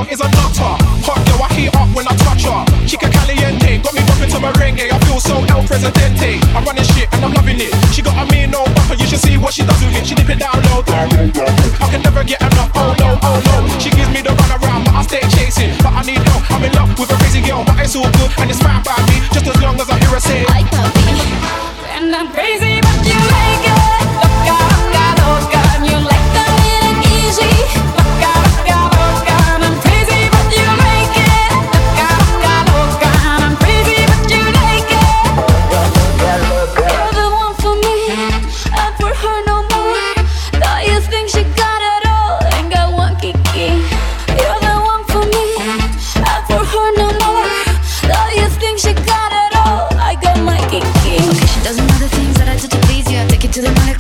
girl is a nutter. Hot girl, I heat up when I touch her. Chica caliente, got me bumping to merengue. I feel so El Presidente. I'm running shit and I'm loving it. She got a mean no buffer, you should see what she does with it. She dip it down low. I can never get enough, oh no, oh no. She gives me the run around, but I stay chasing. But I need help, I'm in love with a crazy girl. But it's all good and it's fine by me, just as long as I hear her say I love me. And I'm crazy, but you like it. Loca, loca, loca. And you like the little easy. Loca, loca, loca. And I'm crazy, but you like it. Loca, loca, loca. And I'm crazy, but you like it. You're the one for me, and for her no more. Thought you think she got it all, ain't got one kiki. You're the one for me, and for her no more. Thought you think she got it all, I got my kiki. Okay, she doesn't know the things that I do to please you. I take it to the money.